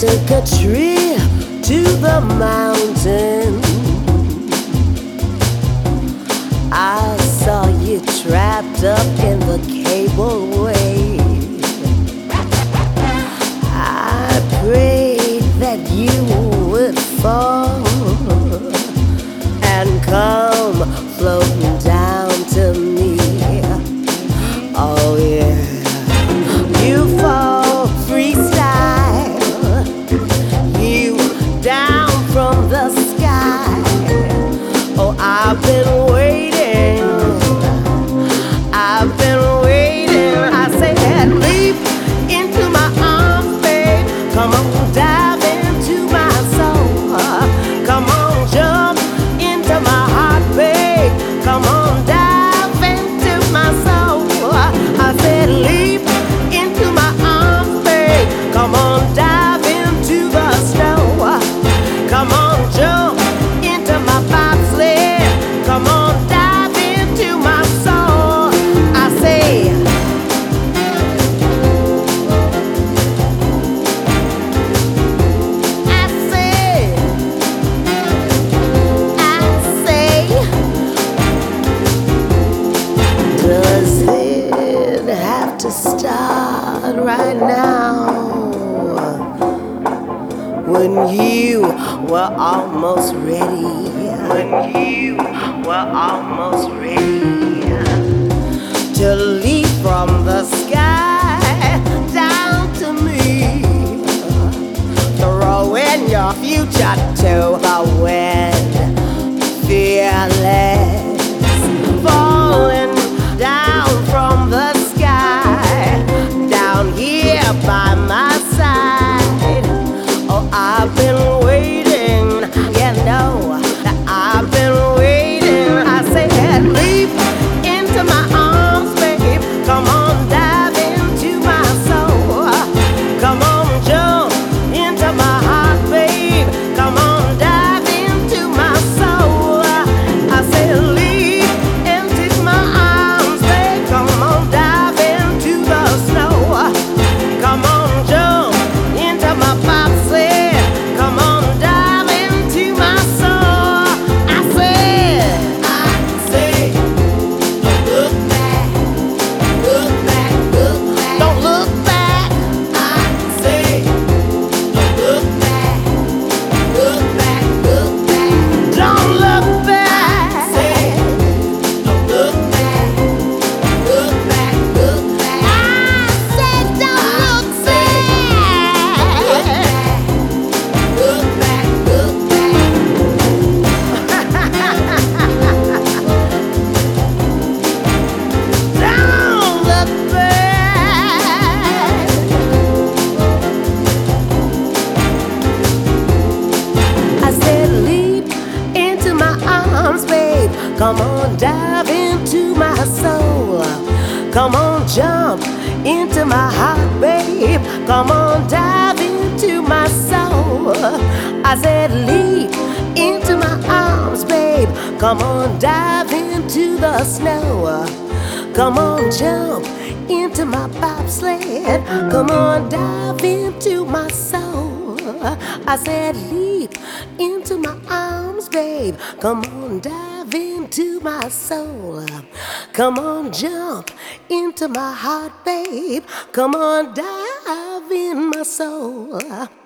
took a trip to the mountain. I saw you trapped up in the cableway. I prayed that you would fall and come floating down to me. Oh yeah, you fall freestyle, you down from the sky. Oh, I've been waiting, I've been waiting. I said, leap into my arms, babe. Come on, dive into my soul. Come on, jump into my heart, babe. Come on, dive into my soul. I said, leap into my arms, babe. Come on, dive into the snow. Come on, jump into my bobsled. Come on, dive into my soul. I say, does it have to start right now? When you were almost ready, when you were almost ready to leap from the sky down to me, throwing your future to the wind, fearless, falling down from the sky, down here by my side. Oh, I've been waiting, you know that I've been waiting. I said, leap into my arms, babe. Come on, dive into my soul. Come on, jump into my heart, babe. Come on, dive into my soul. I said, leap into my arms, babe. Come on, dive into the snow. Come on, jump into my bobsled. Come on, dive into my soul. I said, don't look back, look back, look back. Don't look back. I say, don't look back, look back, look back. Don't look back. Say, don't look back, look back, look back. I said, don't look back. Look back, look back. Don't look back. I said, leap into my arms, babe. Come on, dive into my soul. Come on, jump into my heart, babe. Come on, dive into my soul. I said, leap into my arms, babe. Come on, dive into the snow. Come on, jump into my bobsled. Come on, dive into my soul. I said, leap into my arms, babe. Come on, dive into my soul. Come on, jump into my heart, babe. Come on, dive in my soul.